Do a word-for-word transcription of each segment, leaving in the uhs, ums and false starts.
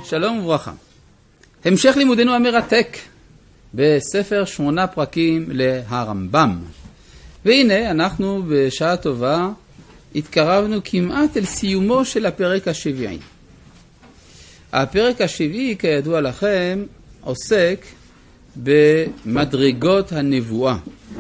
שלום וברכה. המשך לימודנו המרתק בספר שמונה פרקים להרמב"ם. והנה אנחנו בשעה טובה התקרבנו כמעט אל סיומו של הפרק השביעי. הפרק השביעי, כידוע לכם, עוסק במדרגות הנבואה.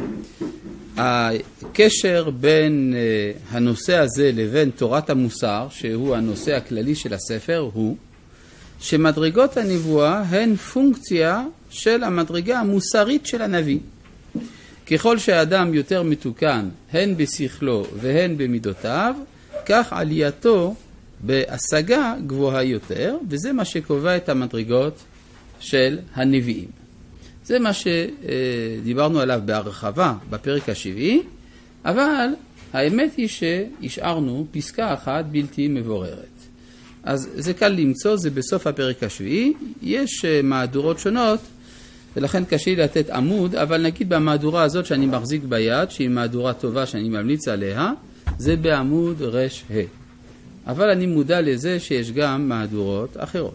הקשר בין הנושא הזה לבין תורת המוסר, שהוא הנושא הכללי של הספר, הוא שמדרגות הנבואה הן פונקציה של המדרגה המוסרית של הנביא. ככל שהאדם יותר מתוקן, הן בשכלו והן במידותיו, כך עלייתו בהשגה גבוהה יותר, וזה מה שקובע את המדרגות של הנביאים. זה מה שדיברנו עליו בהרחבה בפרק השביעי, אבל האמת היא שהשארנו פסקה אחת בלתי מבוררת. אז זה קל למצוא, זה בסוף הפרק השביעי, יש מהדורות שונות, ולכן קשה לי לתת עמוד, אבל נגיד במהדורה הזאת שאני מחזיק ביד, שהיא מהדורה טובה שאני ממליץ עליה, זה בעמוד רש ה. אבל אני מודע לזה שיש גם מהדורות אחרות.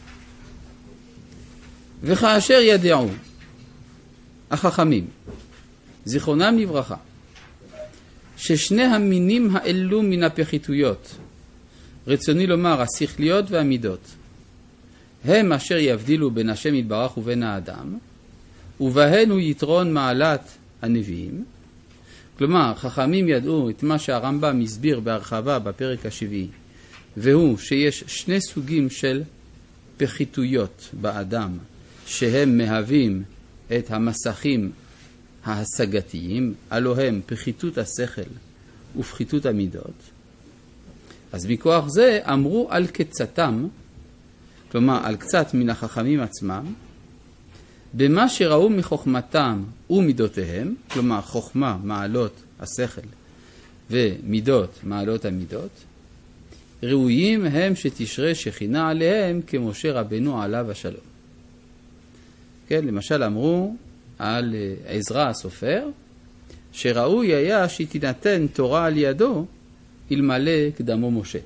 וכאשר ידעו החכמים, זיכרונם לברכה, ששני המינים האלו מן הפחיתויות, רצוני לומר השכליות והמידות, הם אשר יבדילו בין השם יתברך ובין האדם, ובהן הוא יתרון מעלת הנביאים. כלומר, חכמים ידעו את מה שהרמב"ם הסביר בהרחבה בפרק השביעי, והוא שיש שני סוגים של פחיתויות באדם, שהם מהווים את המסכים ההשגתיים, אלו הם פחיתות השכל ופחיתות המידות. אז מכוח זה אמרו על קצתם, כלומר על קצת מן החכמים עצמם, במה שראו מחוכמתם ומידותיהם, כלומר חוכמה מעלות השכל ומידות מעלות המידות, ראויים הם שתשרה שכינה עליהם כמשה רבנו עליו השלום. כן, למשל אמרו על עזרא הסופר, שראוי היה שתינתן תורה על ידו אלמלא קדמו משה.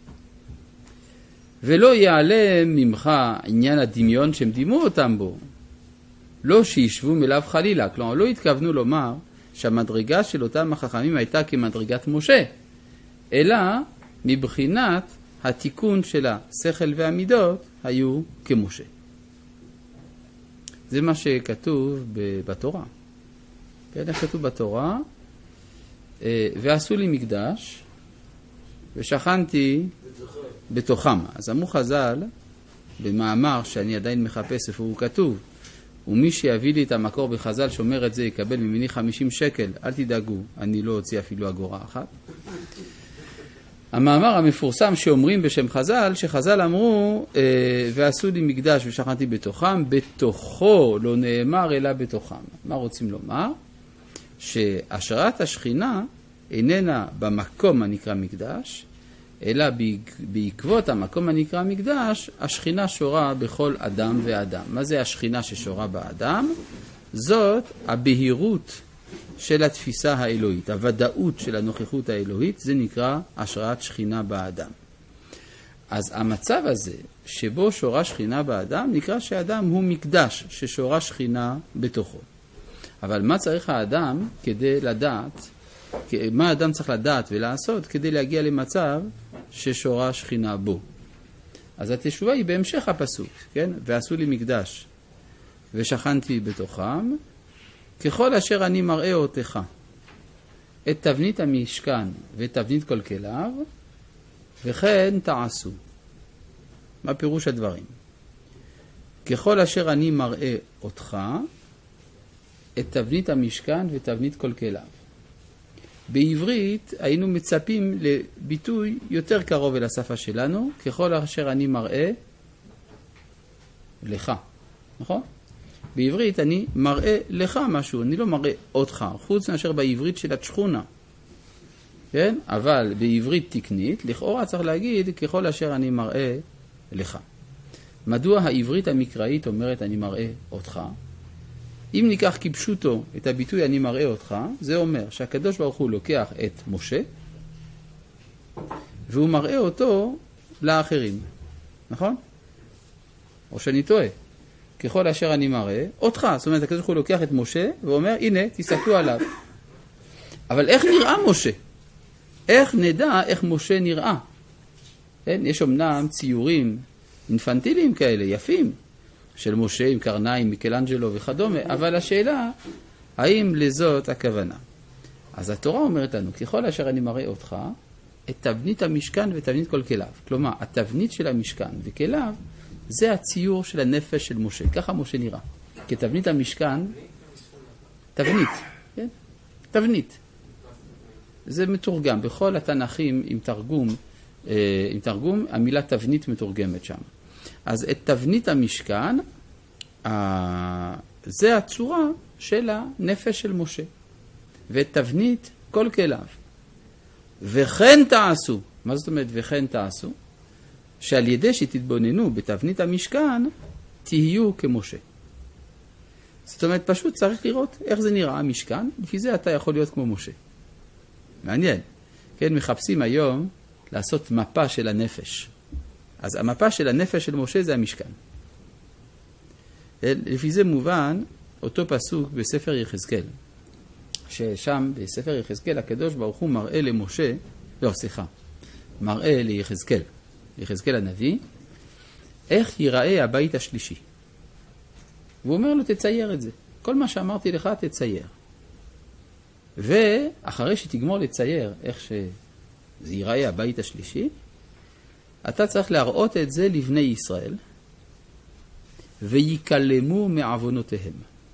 ולא יעלה ממך עניין הדמיון שהם דימו אותם בו, לא שישבו מלאו חלילה. כלומר, לא התכוונו לומר שהמדרגה של אותם החכמים הייתה כמדרגת משה, אלא מבחינת התיקון של השכל והמידות היו כמשה. זה מה שכתוב בתורה. כן, כתוב בתורה, ועשו לי מקדש ושכנתי בתוכם. אז אמרו חז"ל, במאמר שאני עדיין מחפש איפה הוא כתוב, ומי שיביא לי את המקור בחז"ל שאומר את זה יקבל ממני חמישים שקל, אל תדאגו, אני לא הוציא אפילו אגורה אחת. המאמר המפורסם שאומרים בשם חז"ל, שחז"ל אמרו, ועשו לי מקדש ושכנתי בתוכם, בתוכו לא נאמר אלא בתוכם. מה רוצים לומר? שהשראת השכינה איננה במקום הנקרא מקדש, אלא בעקבות המקום הנקרא מקדש, השכינה שורה בכל אדם ואדם. מה זה השכינה ששורה באדם? זאת הבהירות של התפיסה האלוהית, הוודאות של הנוכחות האלוהית, זה נקרא השראת שכינה באדם. אז המצב הזה שבו שורה שכינה באדם, נקרא שהאדם הוא מקדש ששורה שכינה בתוכו. אבל מה צריך האדם כדי לדעת, מה האדם צריך לדעת ולעשות כדי להגיע למצב ששורה שכינה בו? אז התשובה היא בהמשך הפסוק, כן? ועשו לי מקדש ושכנתי בתוכם, ככל אשר אני מראה אותך את תבנית המשכן ואת תבנית כל כליו, וכן תעשו. מה פירוש הדברים? ככל אשר אני מראה אותך את תבנית המשכן ותבנית כל כליו. בעברית היינו מצפים לביטוי יותר קרוב אל השפה שלנו, ככל אשר אני מראה לך. נכון? בעברית אני מראה לך משהו, אני לא מראה אותך, חוץ מאשר בעברית של התשכונה. כן? אבל בעברית תקנית, לכאורה צריך להגיד ככל אשר אני מראה לך. מדוע העברית המקראית אומרת אני מראה אותך? אם ניקח כפשוטו את הביטוי אני מראה אותך, זה אומר שהקדוש ברוך הוא לוקח את משה, והוא מראה אותו לאחרים. נכון? או שאני טועה. ככל אשר אני מראה, אותך. זאת אומרת, הקדוש ברוך הוא לוקח את משה ואומר, הנה, תסתכלו עליו. אבל איך נראה משה? איך נדע איך משה נראה? כן? יש אמנם ציורים אינפנטיליים כאלה, יפים, של משה עם קרניים, מיקלאנג'לו וכדומה, אבל השאלה, האם לזאת הכוונה? אז התורה אומרת לנו, ככל אשר אני מראה אותך, את תבנית המשכן ותבנית כל כליו. כלומר, התבנית של המשכן וכליו, זה הציור של הנפש של משה. ככה משה נראה. כתבנית המשכן, תבנית, כן? תבנית. זה מתורגם. בכל התנ"כים עם תרגום, עם תרגום, המילה תבנית מתורגמת שם. אז את תבנית המשכן, זה הצורה של הנפש של משה. ואת תבנית כל כליו. וכן תעשו. מה זאת אומרת וכן תעשו? שעל ידי שתתבוננו בתבנית המשכן, תהיו כמשה. זאת אומרת, פשוט צריך לראות איך זה נראה המשכן, לפי זה אתה יכול להיות כמו משה. מעניין. כן, מחפשים היום לעשות מפה של הנפש. אז המפה של הנפש של משה זה המשכן. לפי זה מובן אותו פסוק בספר יחזקאל, ששם בספר יחזקאל הקדוש ברוך הוא מראה למשה, לא, סליחה, מראה ליחזקאל, יחזקאל הנביא, איך ייראה הבית השלישי. והוא אומר לו, תצייר את זה. כל מה שאמרתי לך, תצייר. ואחרי שתגמור לצייר איך שזה ייראה הבית השלישי, אתה צריך להראות את זה לבני ישראל, ויקלמו מעוונותיהם.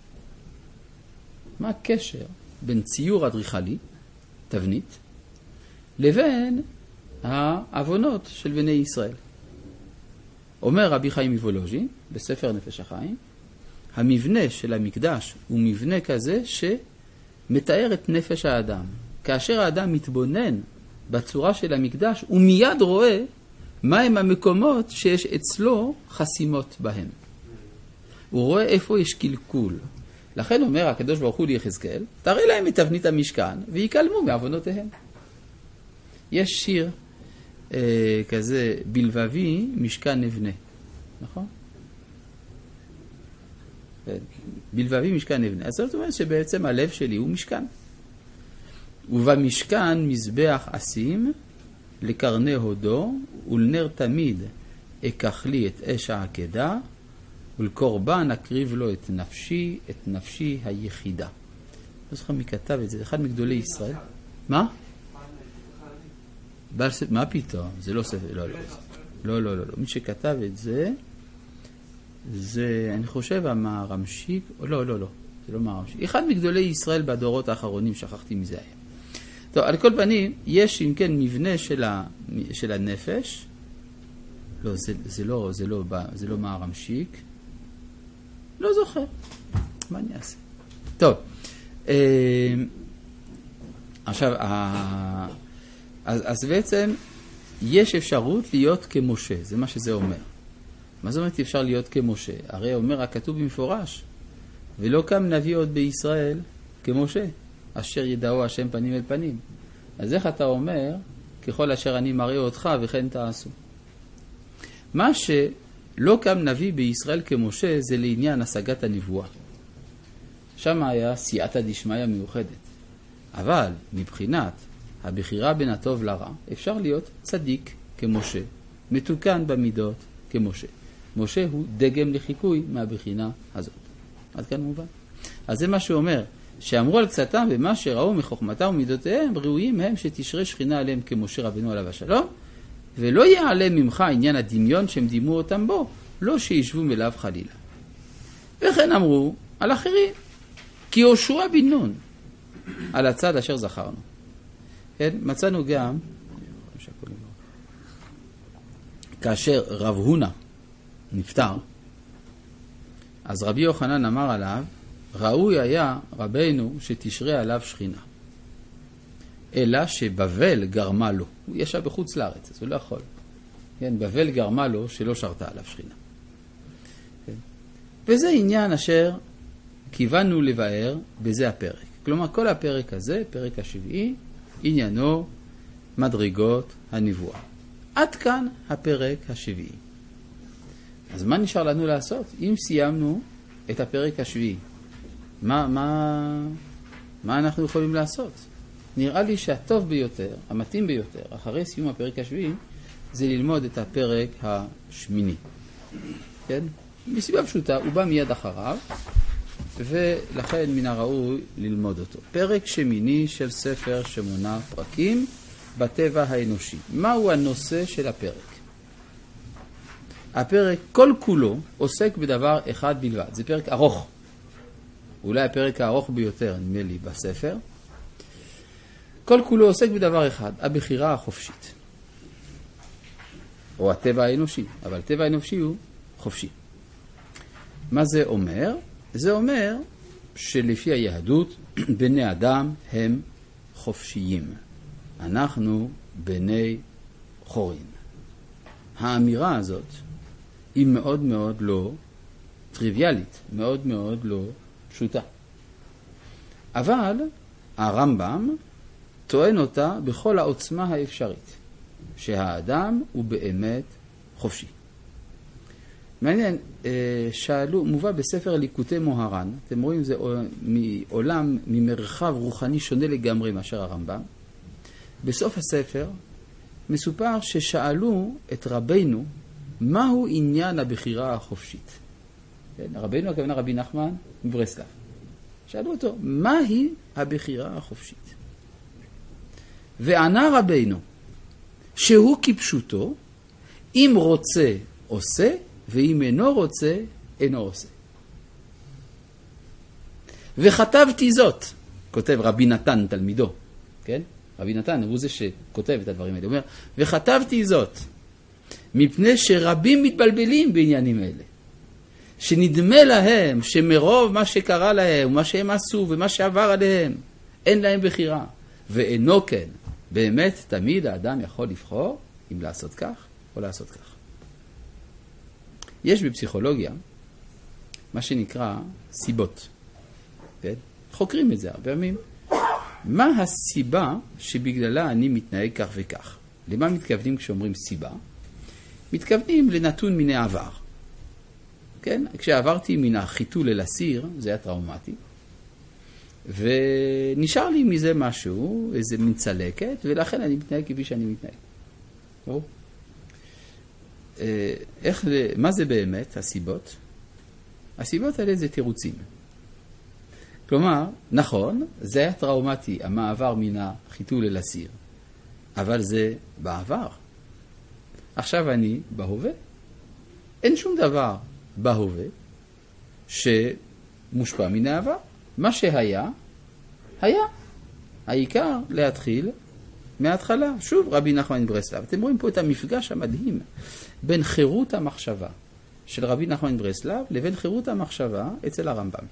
מה הקשר בין ציור אדריכלי, תבנית, לבין העוונות של בני ישראל? אומר רבי חיים מוולוז'ין, בספר נפש החיים, המבנה של המקדש הוא מבנה כזה שמתאר את נפש האדם. כאשר האדם מתבונן בצורה של המקדש, הוא מיד רואה מהם המקומות שיש אצלו חסימות בהם. הוא רואה איפה יש קלקול. לכן אומר הקדוש ברוך הוא ליחזקאל, תראה להם את תבנית המשכן ויקלמו מעוונותיהם. יש שיר אה, כזה, בלבבי משכן נבנה. נכון? בלבבי משכן נבנה. אז זאת אומרת שבעצם הלב שלי הוא משכן. ובמשכן מזבח אשים לקרני הודו, ולנר תמיד אקח לי את אש העקדה, ולקורבן אקריב לו את נפשי, את נפשי היחידה. לא זוכר מי כתב את זה, זה אחד מגדולי ישראל. מה? מה פתאום? זה לא ספר, לא, לא. לא, לא, לא. מי שכתב את זה, זה, אני חושב, המערמשיק, לא, לא, לא. זה לא מערמשיק. אחד מגדולי ישראל בדורות האחרונים, שכחתי מזה היה. טוב, על כל פנים, יש אם כן מבנה של, ה, של הנפש. לא, זה, זה לא, זה לא, זה לא מערמשיק. לא זוכר. מה אני אעשה? טוב. אה, עכשיו, אה, אז, אז בעצם יש אפשרות להיות כמשה. זה מה שזה אומר. מה זאת אומרת אפשר להיות כמשה? הרי אומר הכתוב במפורש, ולא קם נביא עוד בישראל כמשה. אשר ידעו השם פנים אל פנים. אז איך אתה אומר, ככל אשר אני מראה אותך וכן תעשו. מה שלא קם נביא בישראל כמשה זה לעניין השגת הנבואה. שם היה סייעתא דשמיא מיוחדת. אבל מבחינת הבחירה בין הטוב לרע, אפשר להיות צדיק כמשה, מתוקן במידות כמשה. משה הוא דגם לחיקוי מהבחינה הזאת. עד כאן מובן. אז זה מה שהוא אומר. שאמרו על קצתם ומה שראו מחוכמתם ומידותיהם, ראויים הם שתשרה שכינה עליהם כמשה רבנו עליו השלום, ולא יעלה ממך עניין הדמיון שהם דימו אותם בו, לא שישבו מלאו חלילה. וכן אמרו על אחרים, כי יהושע בן נון, על הצד אשר זכרנו. כן, מצאנו גם, כאשר רב הונא נפטר, אז רבי יוחנן אמר עליו, ראוי היה רבנו שתשרה עליו שכינה. אלא שבבל גרמה לו. הוא ישב בחוץ לארץ, אז הוא לא יכול. כן, בבל גרמה לו שלא שרתה עליו שכינה. כן. וזה עניין אשר כיוונו לבאר בזה הפרק. כלומר, כל הפרק הזה, פרק השביעי, עניינו מדרגות הנבואה. עד כאן הפרק השביעי. אז מה נשאר לנו לעשות? אם סיימנו את הפרק השביעי, מה, מה, מה אנחנו יכולים לעשות? נראה לי שהטוב ביותר, המתאים ביותר, אחרי סיום הפרק השביעי, זה ללמוד את הפרק השמיני. כן? מסיבה פשוטה, הוא בא מיד אחריו, ולכן מן הראוי ללמוד אותו. פרק שמיני של ספר שמונה פרקים בטבע האנושי. מהו הנושא של הפרק? הפרק כל כולו עוסק בדבר אחד בלבד. זה פרק ארוך. אולי הפרק הארוך ביותר, נדמה לי, בספר. כל כולו עוסק בדבר אחד, הבחירה החופשית. או הטבע האנושי, אבל הטבע האנושי הוא חופשי. מה זה אומר? זה אומר שלפי היהדות, בני אדם הם חופשיים. אנחנו בני חורין. האמירה הזאת היא מאוד מאוד לא טריוויאלית, מאוד מאוד לא פשוטה. אבל הרמב"ם טוען אותה בכל העוצמה האפשרית, שהאדם הוא באמת חופשי. מעניין, שאלו, מובא בספר ליקוטי מוהר"ן, אתם רואים, זה מעולם, ממרחב רוחני שונה לגמרי מאשר הרמב"ם. בסוף הספר מסופר ששאלו את רבינו, מהו עניין הבחירה החופשית? כן, רבינו, הכוונה רבי נחמן מברסלב. שאלו אותו, מהי הבחירה החופשית? וענה רבינו, שהוא כפשוטו, אם רוצה עושה, ואם אינו רוצה, אינו עושה. וכתבתי זאת, כותב רבי נתן תלמידו, כן? רבי נתן הוא זה שכותב את הדברים האלה, הוא אומר, וכתבתי זאת, מפני שרבים מתבלבלים בעניינים אלה, שנדמה להם שמרוב מה שקרה להם, ומה שהם עשו ומה שעבר עליהם, אין להם בחירה, ואינו כן. באמת תמיד האדם יכול לבחור אם לעשות כך או לעשות כך. יש בפסיכולוגיה מה שנקרא סיבות. כן? חוקרים את זה הרבה פעמים. מה הסיבה שבגללה אני מתנהג כך וכך? למה מתכוונים כשאומרים סיבה? מתכוונים לנתון מן העבר. כן? כשעברתי מן החיתול אל הסיר, זה היה טראומטי, ונשאר לי מזה משהו, איזה מין צלקת, ולכן אני מתנהג כפי שאני מתנהג. ברור? איך, מה זה באמת הסיבות? הסיבות האלה זה תירוצים. כלומר, נכון, זה היה טראומטי, המעבר מן החיתול אל הסיר, אבל זה בעבר. עכשיו אני בהווה. אין שום דבר בהווה שמושפע מן העבר. מה שהיה, היה. העיקר להתחיל מההתחלה. שוב, רבי נחמן מברסלב. אתם רואים פה את המפגש המדהים בין חירות המחשבה של רבי נחמן מברסלב לבין חירות המחשבה אצל הרמב"ם.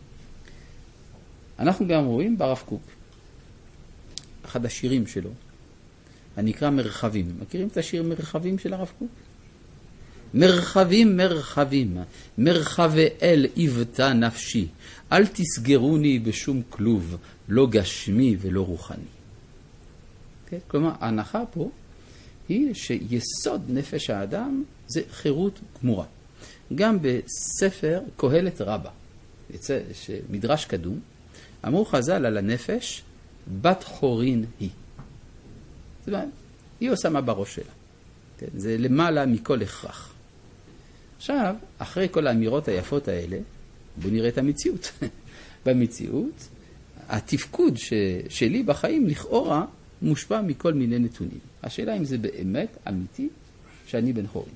אנחנו גם רואים ברב קוק, אחד השירים שלו, הנקרא מרחבים. מכירים את השיר מרחבים של הרב קוק? מרחבים, מרחבים, מרחבי אל יבטא נפשי, אל תסגרוני בשום כלוב, לא גשמי ולא רוחני. כן? כלומר, ההנחה פה היא שיסוד נפש האדם זה חירות גמורה. גם בספר קהלת רבה, מדרש קדום, אמרו חז"ל על הנפש, בת חורין היא. זאת אומרת, היא עושה מה בראש שלה. כן? זה למעלה מכל הכרח. עכשיו, אחרי כל האמירות היפות האלה, בואו נראה את המציאות. במציאות, התפקוד ש... שלי בחיים לכאורה מושפע מכל מיני נתונים. השאלה אם זה באמת אמיתי שאני בן חורין.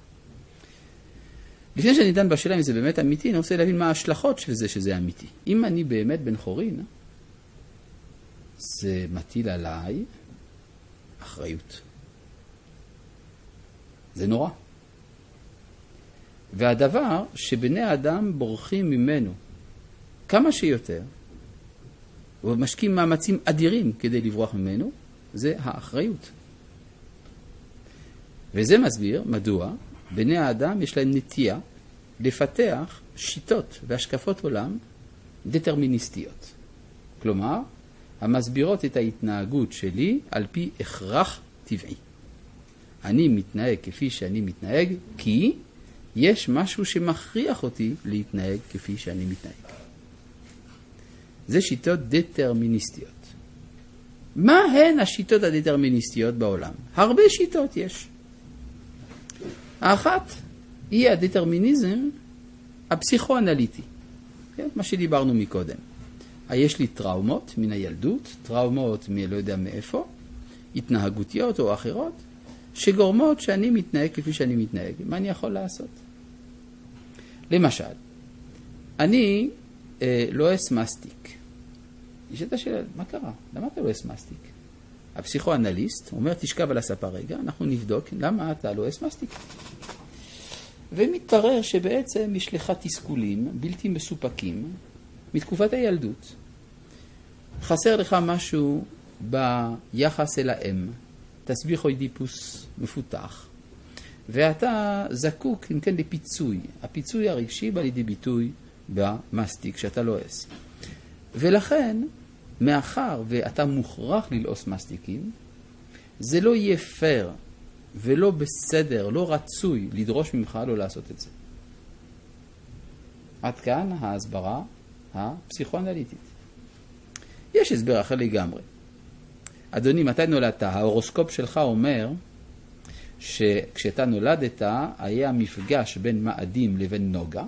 לפני שאני דן בשאלה אם זה באמת אמיתי, אני רוצה להבין מה ההשלכות של זה שזה אמיתי. אם אני באמת בן חורין, זה מטיל עליי אחריות. זה נורא. והדבר שבני האדם בורחים ממנו כמה שיותר, ומשקיעים מאמצים אדירים כדי לברוח ממנו, זה האחריות. וזה מסביר מדוע בני האדם יש להם נטייה לפתח שיטות והשקפות עולם דטרמיניסטיות. כלומר, המסבירות את ההתנהגות שלי על פי הכרח טבעי. אני מתנהג כפי שאני מתנהג כי יש משהו שמכריח אותי להתנהג כפי שאני מתנהג. זה שיטות דטרמיניסטיות. מה הן השיטות הדטרמיניסטיות בעולם? הרבה שיטות יש. האחת היא הדטרמיניזם הפסיכואנליטי. כן? מה שדיברנו מקודם. יש לי טראומות מן הילדות, טראומות מלא יודע מאיפה, התנהגותיות או אחרות, שגורמות שאני מתנהג כפי שאני מתנהג. מה אני יכול לעשות? למשל, אני אה, לא אס מסטיק. יש את השאלה, מה קרה? למה אתה לא אס מסטיק? הפסיכואנליסט אומר, תשכב על הספה רגע, אנחנו נבדוק למה אתה לא אס מסטיק. ומתברר שבעצם יש לך תסכולים בלתי מסופקים מתקופת הילדות. חסר לך משהו ביחס אל האם, תסביך אוידיפוס מפותח, ואתה זקוק, אם כן, לפיצוי. הפיצוי הרגשי בא לידי ביטוי במסטיק, שאתה לועס. ולכן, מאחר ואתה מוכרח ללעוס מסטיקים, זה לא יהיה פייר ולא בסדר, לא רצוי לדרוש ממך לא לעשות את זה. עד כאן ההסברה הפסיכואנליטית. יש הסבר אחר לגמרי. אדוני, מתי נולדת? ההורוסקופ שלך אומר שכשאתה נולדת היה מפגש בין מאדים לבין נוגה,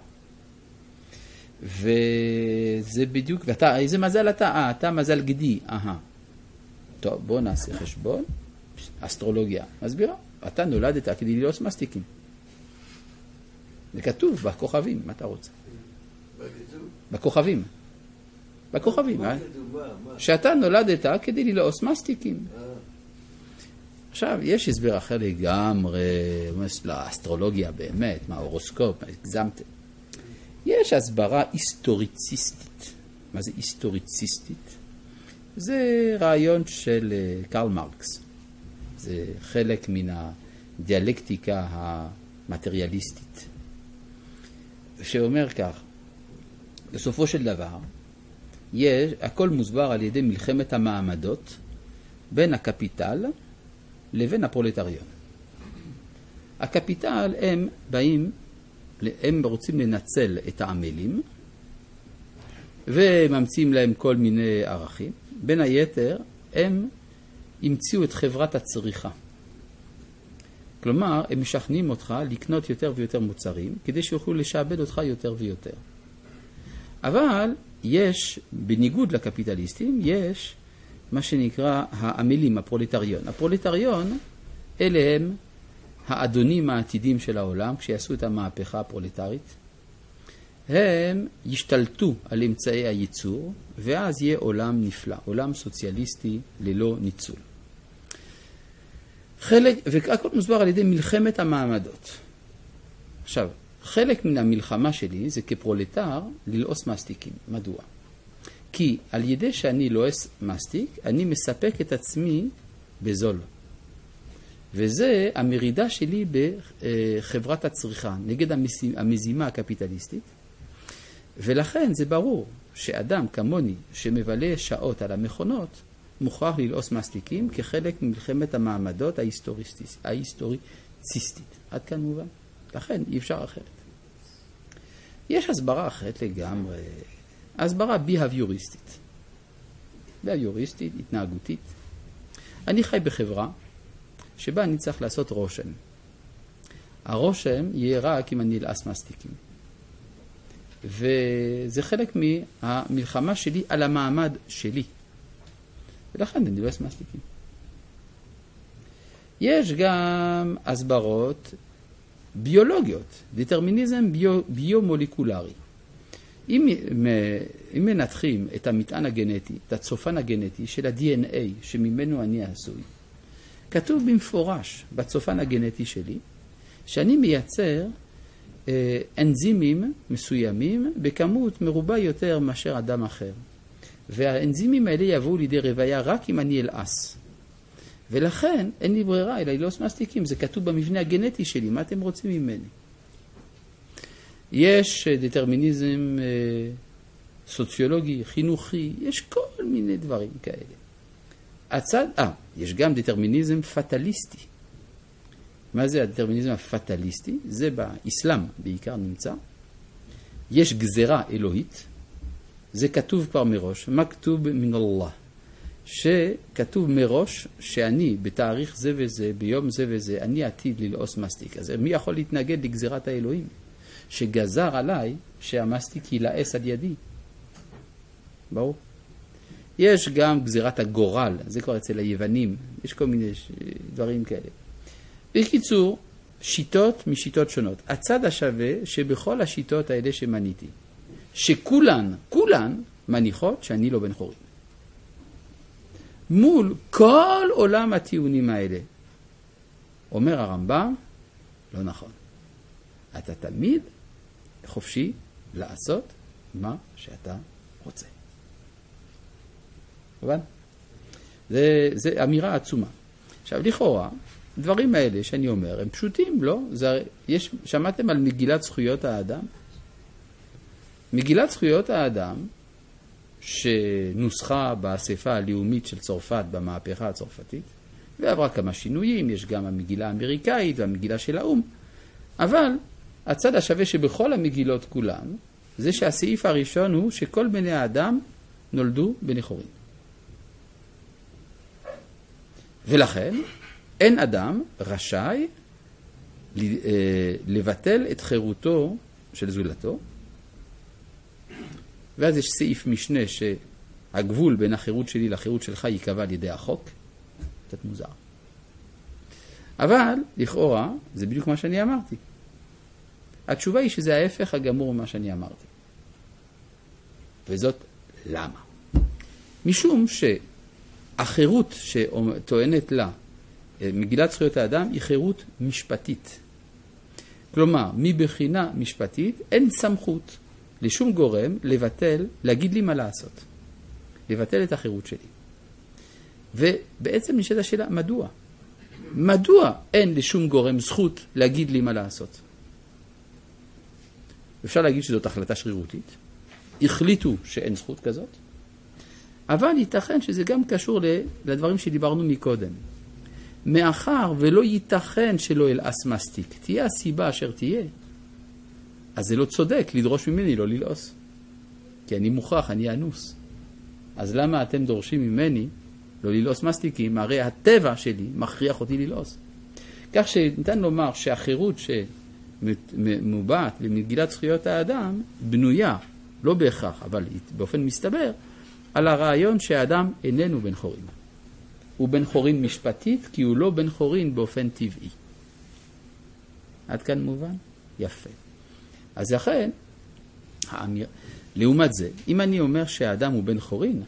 וזה בדיוק, ואתה, איזה מזל אתה? אה, אתה מזל גדי. אהה. טוב, בוא נעשה חשבון. אסטרולוגיה מסבירה. אתה נולדת כדי ללעוס מסטיקים. זה כתוב בכוכבים, מה אתה רוצה? בכוכבים. בכוכבים, אה? שאתה נולדת כדי ללעוס מסטיקים. עכשיו, יש הסבר אחר לגמרי, לאסטרולוגיה באמת, מה, הורוסקופ, מה, הגזמתם. יש הסברה היסטוריציסטית. מה זה היסטוריציסטית? זה רעיון של קרל מרקס. זה חלק מן הדיאלקטיקה המטריאליסטית. שאומר כך, בסופו של דבר, יש, הכל מוסבר על ידי מלחמת המעמדות בין הקפיטל לבין הפרולטריון. הקפיטל הם באים, הם רוצים לנצל את העמלים וממציאים להם כל מיני ערכים. בין היתר הם המציאו את חברת הצריכה. כלומר, הם משכנעים אותך לקנות יותר ויותר מוצרים כדי שיוכלו לשעבד אותך יותר ויותר. אבל יש, בניגוד לקפיטליסטים, יש מה שנקרא העמלים, הפרולטריון. הפרולטריון, אלה הם האדונים העתידים של העולם, כשיעשו את המהפכה הפרולטרית. הם ישתלטו על אמצעי הייצור, ואז יהיה עולם נפלא, עולם סוציאליסטי ללא ניצול. חלק, והכל מוסבר על ידי מלחמת המעמדות. עכשיו, חלק מן המלחמה שלי זה כפרולטר ללעוס מסטיקים. מדוע? כי על ידי שאני לועס מסטיק, אני מספק את עצמי בזול. וזה המרידה שלי בחברת הצריכה, נגד המזימה הקפיטליסטית. ולכן זה ברור שאדם כמוני שמבלה שעות על המכונות, מוכרח ללעוס מסטיקים כחלק ממלחמת המעמדות ההיסטוריציסטית. עד כאן מובן. לכן אי אפשר אחרת. יש הסברה אחרת לגמרי, הסברה ביהביוריסטית. ביהביוריסטית, התנהגותית. אני חי בחברה שבה אני צריך לעשות רושם. הרושם יהיה רק אם אני אלעס מסטיקים. וזה חלק מהמלחמה שלי על המעמד שלי. ולכן אני אלעס מסטיקים. יש גם הסברות ביולוגיות, דטרמיניזם ביו, ביומולקולרי. אם, אם מנתחים את המטען הגנטי, את הצופן הגנטי של ה-די אן איי שממנו אני עשוי, כתוב במפורש בצופן הגנטי שלי, שאני מייצר אה, אנזימים מסוימים בכמות מרובה יותר מאשר אדם אחר. והאנזימים האלה יבואו לידי רוויה רק אם אני אלעס. ולכן אין לי ברירה אלא ללעוס מסטיקים, זה כתוב במבנה הגנטי שלי, מה אתם רוצים ממני? יש דטרמיניזם אה, סוציולוגי, חינוכי, יש כל מיני דברים כאלה. הצד, אה, יש גם דטרמיניזם פטליסטי. מה זה הדטרמיניזם הפטליסטי? זה באסלאם בעיקר נמצא. יש גזרה אלוהית, זה כתוב כבר מראש, מכתוב מן אללה, שכתוב מראש שאני בתאריך זה וזה, ביום זה וזה, אני עתיד ללעוס מסטיק. אז מי יכול להתנגד לגזירת האלוהים? שגזר עליי שהמסטיק ילעס על ידי. ברור? יש גם גזירת הגורל, זה כבר אצל היוונים, יש כל מיני דברים כאלה. בקיצור, שיטות משיטות שונות. הצד השווה שבכל השיטות האלה שמניתי, שכולן, כולן מניחות שאני לא בן חורין. מול כל עולם הטיעונים האלה, אומר הרמב"ם, לא נכון. אתה תמיד חופשי לעשות מה שאתה רוצה. מובן? זה, זה אמירה עצומה. עכשיו, לכאורה, דברים האלה שאני אומר, הם פשוטים, לא? זה, יש, שמעתם על מגילת זכויות האדם? מגילת זכויות האדם, שנוסחה באספה הלאומית של צרפת במהפכה הצרפתית, ועברה כמה שינויים, יש גם המגילה האמריקאית והמגילה של האום, אבל הצד השווה שבכל המגילות כולן, זה שהסעיף הראשון הוא שכל בני האדם נולדו בני חורין. ולכן, אין אדם רשאי לבטל את חירותו של זולתו, ואז יש סעיף משנה שהגבול בין החירות שלי לחירות שלך ייקבע על ידי החוק. קצת מוזר. אבל, לכאורה, זה בדיוק מה שאני אמרתי. התשובה היא שזה ההפך הגמור ממה שאני אמרתי. וזאת למה? משום שהחירות שטוענת לה מגילת זכויות האדם היא חירות משפטית. כלומר, מבחינה משפטית אין סמכות לשום גורם לבטל, להגיד לי מה לעשות. לבטל את החירות שלי. ובעצם נשאלת השאלה, מדוע? מדוע אין לשום גורם זכות להגיד לי מה לעשות? אפשר להגיד שזאת החלטה שרירותית. החליטו שאין זכות כזאת. אבל ייתכן שזה גם קשור לדברים שדיברנו מקודם. מאחר ולא ייתכן שלא ילעס מסטיק, תהיה הסיבה אשר תהיה, אז זה לא צודק לדרוש ממני לא ללעוס. כי אני מוכרח, אני אנוס. אז למה אתם דורשים ממני לא ללעוס מסטיקים? הרי הטבע שלי מכריח אותי ללעוס. כך שניתן לומר שהחירות שמובעת במגילת זכויות האדם בנויה, לא בהכרח, אבל באופן מסתבר, על הרעיון שהאדם איננו בן חורין. הוא בן חורין משפטית, כי הוא לא בן חורין באופן טבעי. עד כאן מובן? יפה. אז לכן, האמיר... לעומת זה, אם אני אומר שהאדם הוא בן חורין,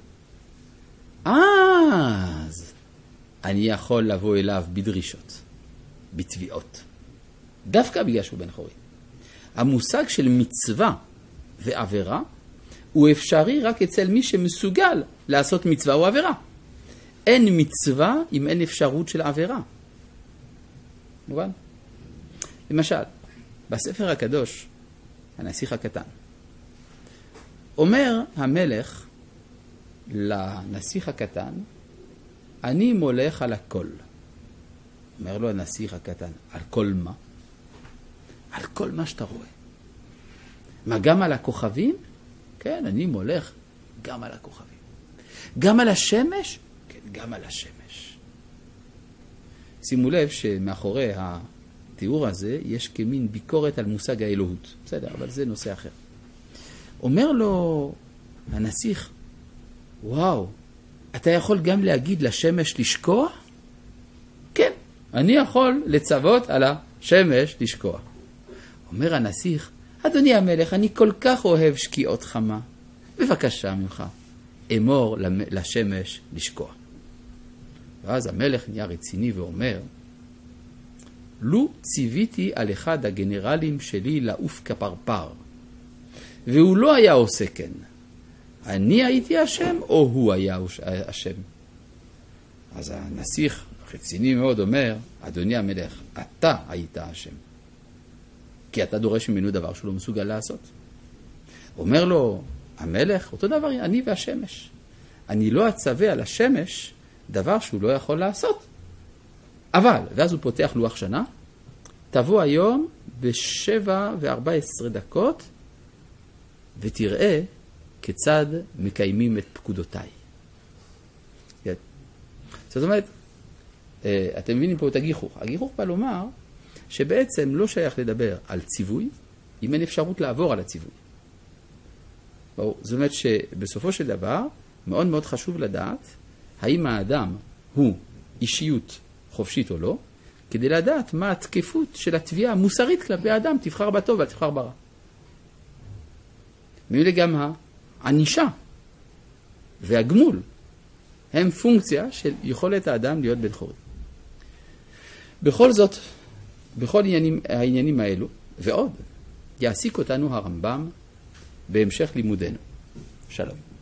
אז אני יכול לבוא אליו בדרישות, בתביעות. דווקא בגלל שהוא בן חורין. המושג של מצווה ועבירה הוא אפשרי רק אצל מי שמסוגל לעשות מצווה או עבירה. אין מצווה אם אין אפשרות של עבירה. מובן? למשל, בספר הקדוש, הנסיך הקטן, אומר המלך לנסיך הקטן, אני מולך על הכל. אומר לו הנסיך הקטן, על כל מה? על כל מה שאתה רואה. מה, גם על הכוכבים? כן, אני מולך גם על הכוכבים. גם על השמש? כן, גם על השמש. שימו לב שמאחורי התיאור הזה יש כמין ביקורת על מושג האלוהות. בסדר, אבל זה נושא אחר. אומר לו הנסיך, וואו, אתה יכול גם להגיד לשמש לשקוע? כן, אני יכול לצוות על השמש לשקוע. אומר הנסיך, אדוני המלך, אני כל כך אוהב שקיעות חמה. בבקשה ממך, אמור לשמש לשקוע. ואז המלך נהיה רציני ואומר, לו ציוויתי על אחד הגנרלים שלי לעוף כפרפר, והוא לא היה עושה כן, אני הייתי השם או הוא היה השם? אז הנסיך רציני מאוד אומר, אדוני המלך, אתה היית השם. כי אתה דורש ממנו דבר שהוא לא מסוגל לעשות. אומר לו המלך, אותו דבר, אני והשמש. אני לא אצווה על השמש דבר שהוא לא יכול לעשות. אבל, ואז הוא פותח לוח שנה, תבוא היום בשבע וארבע עשרה דקות, ותראה כיצד מקיימים את פקודותיי. זאת אומרת, אתם מבינים פה את הגיחוך. הגיחוך בא לומר שבעצם לא שייך לדבר על ציווי, אם אין אפשרות לעבור על הציווי. זאת אומרת שבסופו של דבר, מאוד מאוד חשוב לדעת, האם האדם הוא אישיות חופשית או לא, כדי לדעת מה התקפות של התביעה המוסרית כלפי האדם, תבחר בטוב ואל תבחר ברע. מילה גם הענישה והגמול הם פונקציה של יכולת האדם להיות בן חורין. בכל זאת, בכל העניינים, העניינים האלו, ועוד, יעסיק אותנו הרמב"ם בהמשך לימודנו. שלום.